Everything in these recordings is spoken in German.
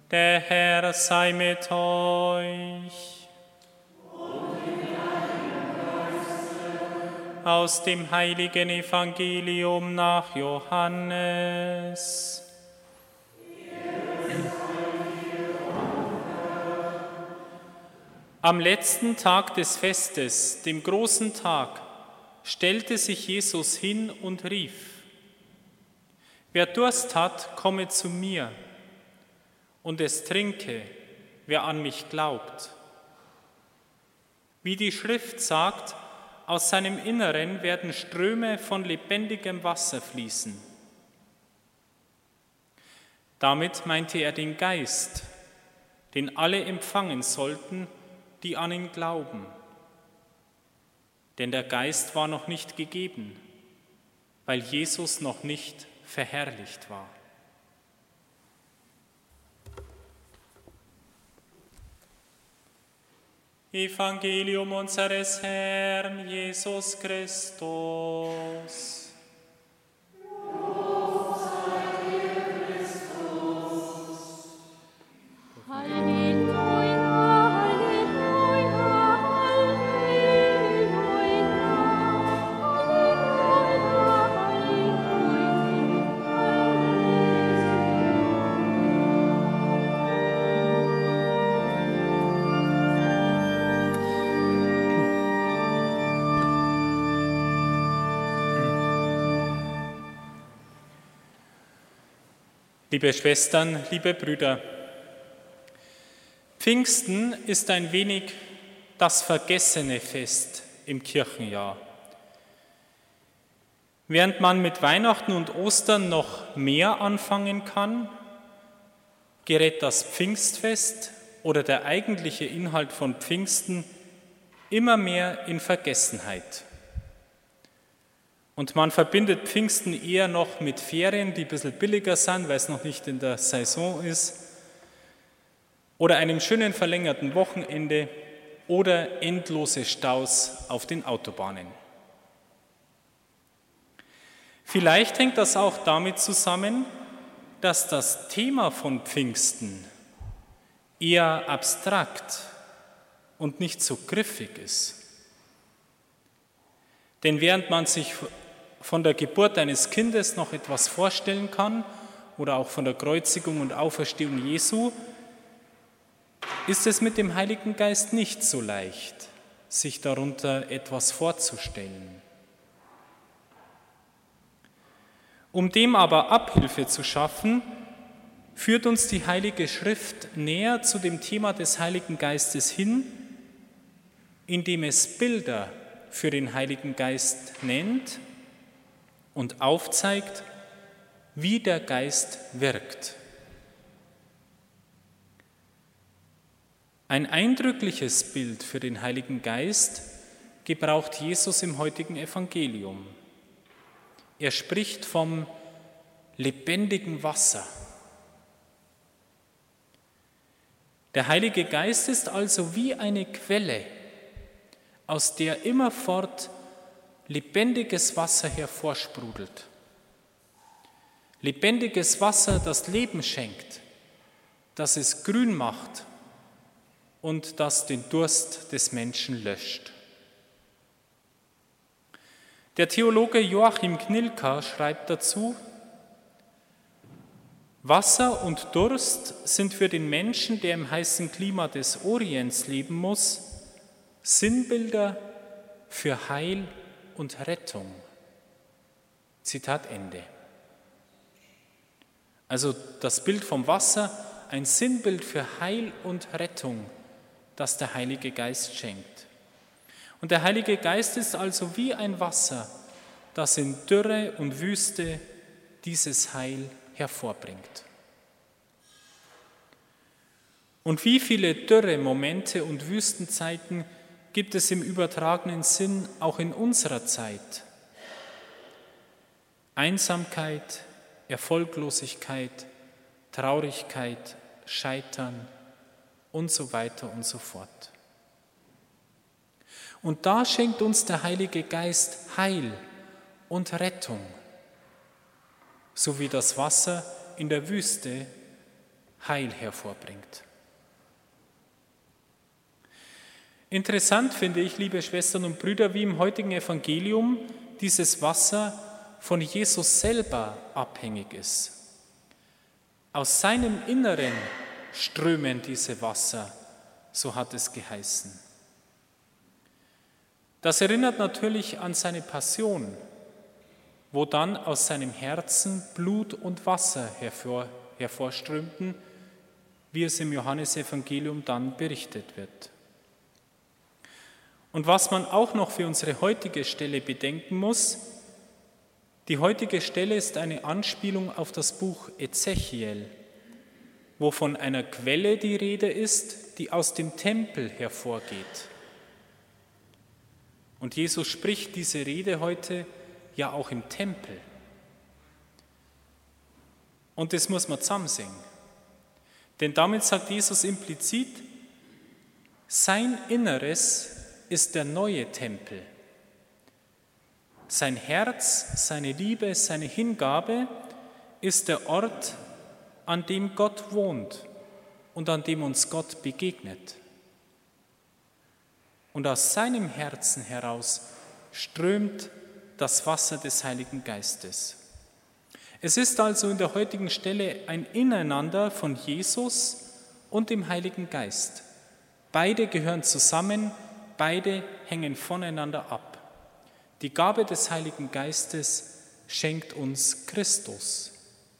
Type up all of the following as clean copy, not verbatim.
Der Herr sei mit euch. Und mit deinem Geiste. Aus dem heiligen Evangelium nach Johannes. Am letzten Tag des Festes, dem großen Tag, stellte sich Jesus hin und rief: Wer Durst hat, komme zu mir, und es trinke, wer an mich glaubt. Wie die Schrift sagt, aus seinem Inneren werden Ströme von lebendigem Wasser fließen. Damit meinte er den Geist, den alle empfangen sollten, die an ihn glauben. Denn der Geist war noch nicht gegeben, weil Jesus noch nicht verherrlicht war. Evangelium unseres Herrn Jesus Christus. Liebe Schwestern, liebe Brüder, Pfingsten ist ein wenig das vergessene Fest im Kirchenjahr. Während man mit Weihnachten und Ostern noch mehr anfangen kann, gerät das Pfingstfest oder der eigentliche Inhalt von Pfingsten immer mehr in Vergessenheit. Und man verbindet Pfingsten eher noch mit Ferien, die ein bisschen billiger sind, weil es noch nicht in der Saison ist, oder einem schönen verlängerten Wochenende oder endlose Staus auf den Autobahnen. Vielleicht hängt das auch damit zusammen, dass das Thema von Pfingsten eher abstrakt und nicht so griffig ist. Denn während man sich von der Geburt eines Kindes noch etwas vorstellen kann oder auch von der Kreuzigung und Auferstehung Jesu, ist es mit dem Heiligen Geist nicht so leicht, sich darunter etwas vorzustellen. Um dem aber Abhilfe zu schaffen, führt uns die Heilige Schrift näher zu dem Thema des Heiligen Geistes hin, indem es Bilder für den Heiligen Geist nennt und aufzeigt, wie der Geist wirkt. Ein eindrückliches Bild für den Heiligen Geist gebraucht Jesus im heutigen Evangelium. Er spricht vom lebendigen Wasser. Der Heilige Geist ist also wie eine Quelle, aus der immerfort lebendiges Wasser hervorsprudelt. Lebendiges Wasser, das Leben schenkt, das es grün macht und das den Durst des Menschen löscht. Der Theologe Joachim Knilka schreibt dazu: Wasser und Durst sind für den Menschen, der im heißen Klima des Orients leben muss, Sinnbilder für Heil und Rettung. Zitat Ende. Also das Bild vom Wasser, ein Sinnbild für Heil und Rettung, das der Heilige Geist schenkt. Und der Heilige Geist ist also wie ein Wasser, das in Dürre und Wüste dieses Heil hervorbringt. Und wie viele Dürremomente und Wüstenzeiten gibt es im übertragenen Sinn auch in unserer Zeit? Einsamkeit, Erfolglosigkeit, Traurigkeit, Scheitern und so weiter und so fort. Und da schenkt uns der Heilige Geist Heil und Rettung, so wie das Wasser in der Wüste Heil hervorbringt. Interessant finde ich, liebe Schwestern und Brüder, wie im heutigen Evangelium dieses Wasser von Jesus selber abhängig ist. Aus seinem Inneren strömen diese Wasser, so hat es geheißen. Das erinnert natürlich an seine Passion, wo dann aus seinem Herzen Blut und Wasser hervorströmten, wie es im Johannesevangelium dann berichtet wird. Und was man auch noch für unsere heutige Stelle bedenken muss, die heutige Stelle ist eine Anspielung auf das Buch Ezechiel, wo von einer Quelle die Rede ist, die aus dem Tempel hervorgeht. Und Jesus spricht diese Rede heute ja auch im Tempel. Und das muss man zusammen sehen. Denn damit sagt Jesus implizit, sein Inneres ist der neue Tempel. Sein Herz, seine Liebe, seine Hingabe ist der Ort, an dem Gott wohnt und an dem uns Gott begegnet. Und aus seinem Herzen heraus strömt das Wasser des Heiligen Geistes. Es ist also in der heutigen Stelle ein Ineinander von Jesus und dem Heiligen Geist. Beide gehören zusammen, beide hängen voneinander ab. Die Gabe des Heiligen Geistes schenkt uns Christus.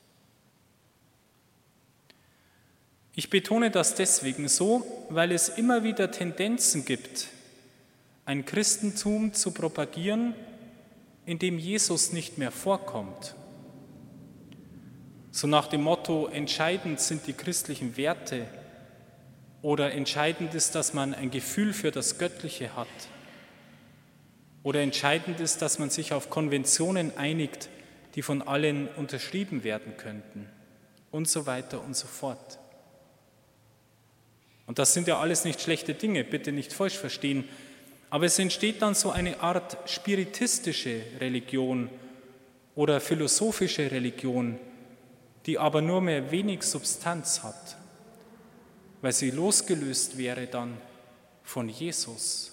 Ich betone das deswegen so, weil es immer wieder Tendenzen gibt, ein Christentum zu propagieren, in dem Jesus nicht mehr vorkommt. So nach dem Motto, entscheidend sind die christlichen Werte oder entscheidend ist, dass man ein Gefühl für das Göttliche hat oder entscheidend ist, dass man sich auf Konventionen einigt, die von allen unterschrieben werden könnten und so weiter und so fort. Und das sind ja alles nicht schlechte Dinge, bitte nicht falsch verstehen, aber es entsteht dann so eine Art spiritistische Religion oder philosophische Religion, die aber nur mehr wenig Substanz hat, weil sie losgelöst wäre dann von Jesus.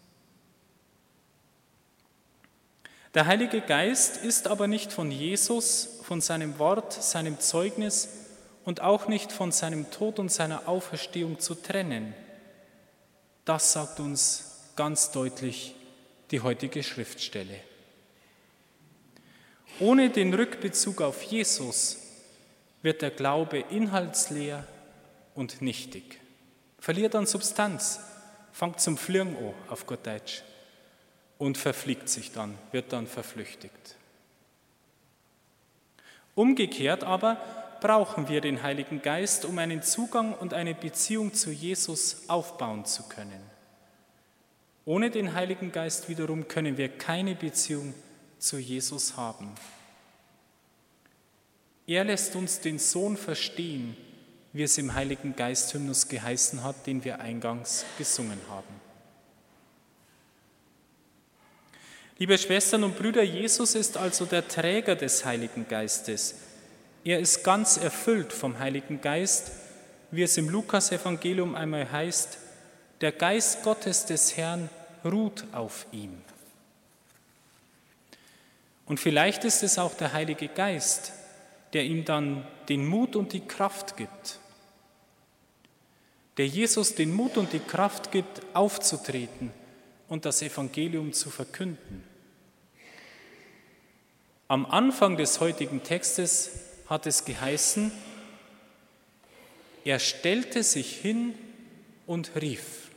Der Heilige Geist ist aber nicht von Jesus, von seinem Wort, seinem Zeugnis und auch nicht von seinem Tod und seiner Auferstehung zu trennen. Das sagt uns ganz deutlich die heutige Schriftstelle. Ohne den Rückbezug auf Jesus wird der Glaube inhaltsleer und nichtig. Verliert an Substanz, fängt zum Flirren an, auf gut Deutsch, und verfliegt sich dann, wird dann verflüchtigt. Umgekehrt aber brauchen wir den Heiligen Geist, um einen Zugang und eine Beziehung zu Jesus aufbauen zu können. Ohne den Heiligen Geist wiederum können wir keine Beziehung zu Jesus haben. Er lässt uns den Sohn verstehen, wie es im Heiligen Geist-Hymnus geheißen hat, den wir eingangs gesungen haben. Liebe Schwestern und Brüder, Jesus ist also der Träger des Heiligen Geistes. Er ist ganz erfüllt vom Heiligen Geist, wie es im Lukas-Evangelium einmal heißt, der Geist Gottes des Herrn ruht auf ihm. Und vielleicht ist es auch der Heilige Geist, der ihm dann den Mut und die Kraft gibt, der Jesus den Mut und die Kraft gibt, aufzutreten und das Evangelium zu verkünden. Am Anfang des heutigen Textes hat es geheißen, er stellte sich hin und rief.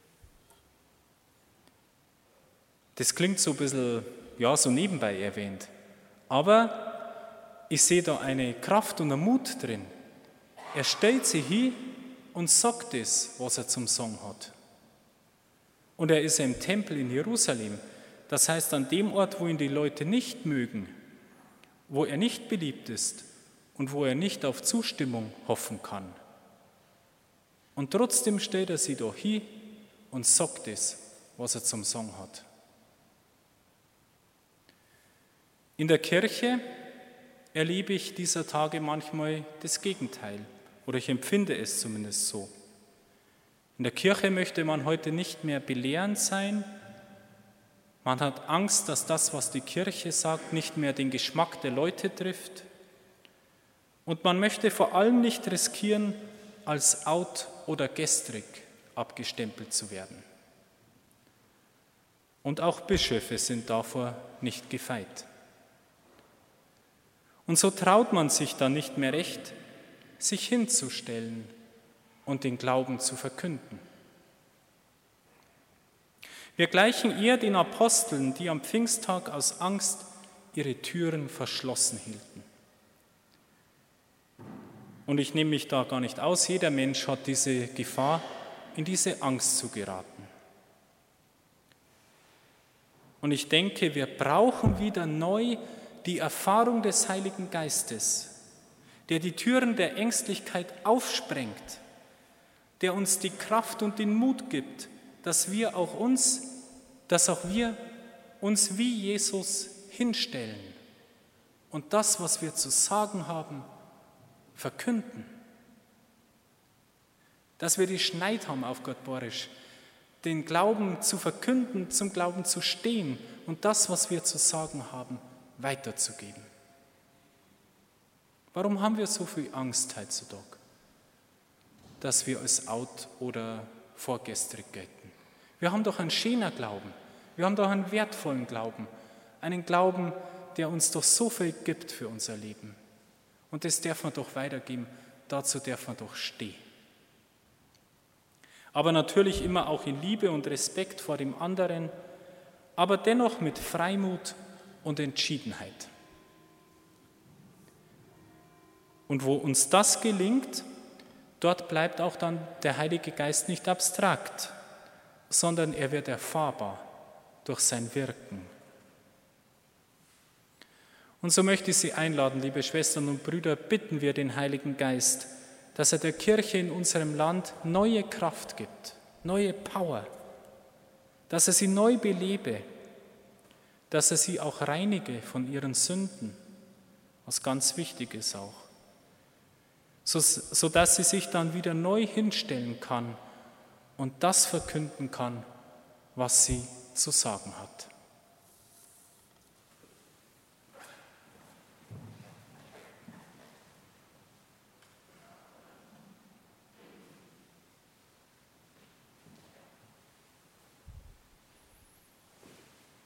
Das klingt so ein bisschen, so nebenbei erwähnt, aber ich sehe da eine Kraft und einen Mut drin. Er stellt sich hin und sagt es, was er zum Sagen hat. Und er ist im Tempel in Jerusalem, das heißt an dem Ort, wo ihn die Leute nicht mögen, wo er nicht beliebt ist und wo er nicht auf Zustimmung hoffen kann. Und trotzdem stellt er sich da hin und sagt es, was er zum Sagen hat. In der Kirche erlebe ich dieser Tage manchmal das Gegenteil. Oder ich empfinde es zumindest so. In der Kirche möchte man heute nicht mehr belehrend sein. Man hat Angst, dass das, was die Kirche sagt, nicht mehr den Geschmack der Leute trifft. Und man möchte vor allem nicht riskieren, als out oder gestrig abgestempelt zu werden. Und auch Bischöfe sind davor nicht gefeit. Und so traut man sich dann nicht mehr recht, sich hinzustellen und den Glauben zu verkünden. Wir gleichen eher den Aposteln, die am Pfingsttag aus Angst ihre Türen verschlossen hielten. Und ich nehme mich da gar nicht aus, jeder Mensch hat diese Gefahr, in diese Angst zu geraten. Und ich denke, wir brauchen wieder neu die Erfahrung des Heiligen Geistes, der die Türen der Ängstlichkeit aufsprengt, der uns die Kraft und den Mut gibt, dass auch wir uns wie Jesus hinstellen und das, was wir zu sagen haben, verkünden. Dass wir die Schneid haben auf Gottborisch, den Glauben zu verkünden, zum Glauben zu stehen und das, was wir zu sagen haben, weiterzugeben. Warum haben wir so viel Angst heutzutage, dass wir als out oder vorgestrig gelten? Wir haben doch einen schönen Glauben, wir haben doch einen wertvollen Glauben, einen Glauben, der uns doch so viel gibt für unser Leben. Und das darf man doch weitergeben, dazu darf man doch stehen. Aber natürlich immer auch in Liebe und Respekt vor dem anderen, aber dennoch mit Freimut und Entschiedenheit. Und wo uns das gelingt, dort bleibt auch dann der Heilige Geist nicht abstrakt, sondern er wird erfahrbar durch sein Wirken. Und so möchte ich Sie einladen, liebe Schwestern und Brüder, bitten wir den Heiligen Geist, dass er der Kirche in unserem Land neue Kraft gibt, neue Power, dass er sie neu belebe, dass er sie auch reinige von ihren Sünden, was ganz wichtig ist auch, sodass sie sich dann wieder neu hinstellen kann und das verkünden kann, was sie zu sagen hat.